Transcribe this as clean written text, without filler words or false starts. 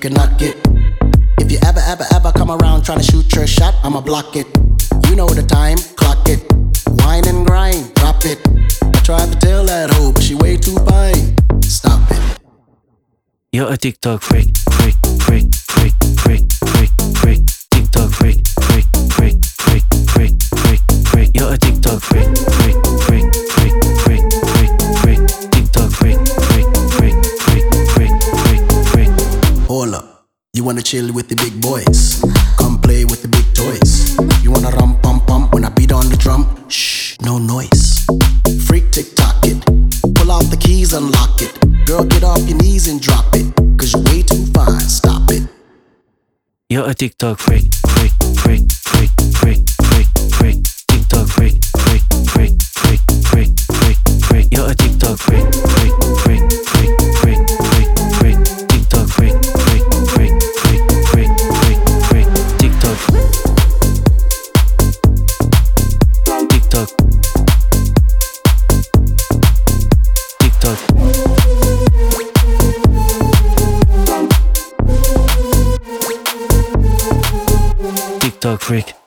can knock it. If you ever come around trying to shoot your shot, I'ma block it. You know the time, clock it. Wine and grind, drop it. I tried to tell that hoe, but she way too fine. Stop it. You're a TikTok freak, freak, freak, freak, freak, freak, freak. TikTok freak, freak, freak, freak, freak, freak, freak. You're a TikTok freak, freak, freak, freak, freak, freak, freak. TikTok freak, freak, freak, freak, freak, freak, freak. Hold up, you wanna chill with the big boys? Come play with the big toys. You wanna rum pum pum when I beat on the drum? Shh, no noise. Freak TikTok it, pull out the keys, unlock it. Girl, get off your knees and drop it, 'cause you're way too fine, stop it. You're a TikTok freak, freak, freak, freak, freak, freak, freak. TikTok freak, freak, freak, freak, freak, freak, freak. You're a TikTok freak, freak, freak, freak, freak, freak, freak. TikTok freak, freak, freak, freak, freak, freak, freak. TikTok, TikTok, TikTok. TikTok freak.